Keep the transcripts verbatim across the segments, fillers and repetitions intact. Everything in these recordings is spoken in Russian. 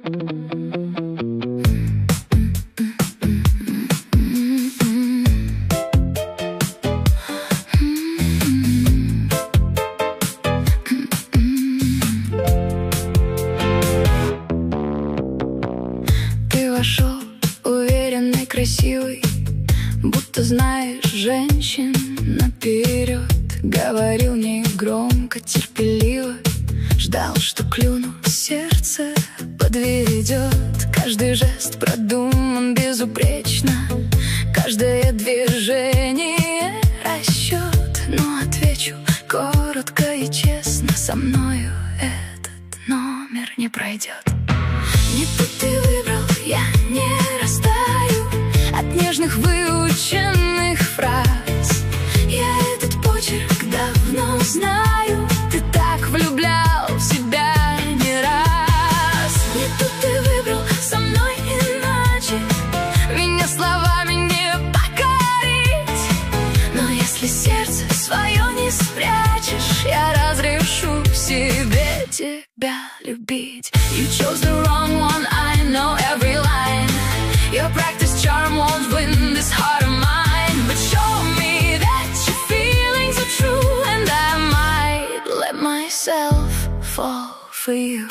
Ты вошел уверенный, красивый, будто знаешь женщин наперед. Говорил негромко, терпеливо, ждал, что клюну, сердце подведет. Каждый жест продуман безупречно, каждое движение расчет. Но отвечу коротко и честно: со мною этот номер не пройдет. Не тут ты выбрал, я не растаю от нежных выученных фраз. Я этот почерк давно знаю, ты так влюблял в себя не раз. Не тут ты выбрал, со мной иначе, меня словами не покорить. Но если сердце свое не спрячешь, я разрешу себе тебя любить. You chose the wrong one, I know every line. Your practice charm won't win this heart of mine. But show me that your feelings are true, and I might let myself fall for you.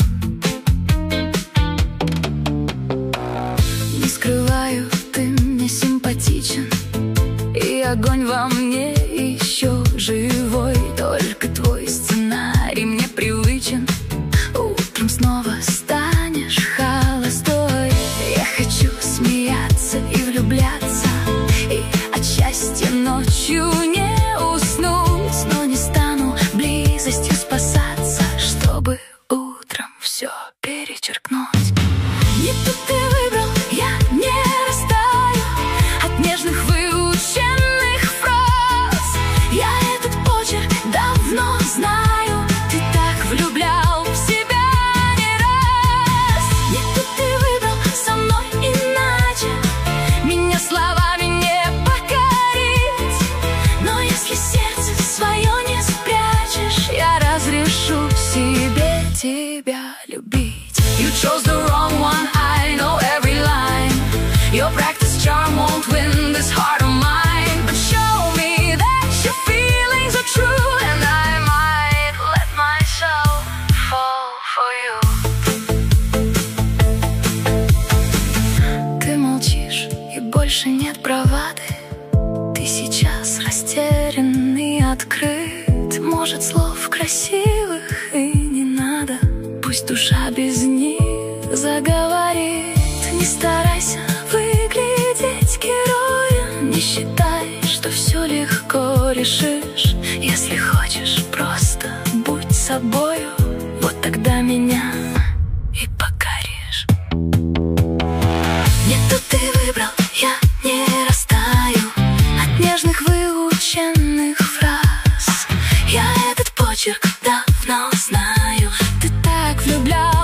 Не скрываю, ты мне симпатичен, и огонь во мне еще живой. Только твой сценарий мне привычен. Утром снова станешь холостой. Я хочу смеяться и влюбляться, и от счастья ночью не уснуть. Но не стану близостью спасаться, чтобы утром все перечеркнуть. Не тут ты выбрал, я не растаю от нежных выученных фраз. Я этот почерк давно знаю, ты так влюблял в себя не раз. Не тут ты выбрал, со мной иначе, меня словами не покорить. Но если сердце свое не спрячешь, я разрешу себе тебя любить. You chose the wrong one, I know every line. Your practice charm won't win this heart of mine. But show me that your feelings are true, and I might let myself fall for you. Ты молчишь, и больше нет бравады. Ты сейчас растерян и открыт. Может, слов красивых и не надо, пусть душа без них заговорит. Не старайся выглядеть героем, не считай, что все легко решишь. Если хочешь, просто будь собою, вот тогда меня и покоришь. Не тут ты выбрал, я не растаю от нежных выученных фраз. Я этот почерк давно знаю, ты так влюблял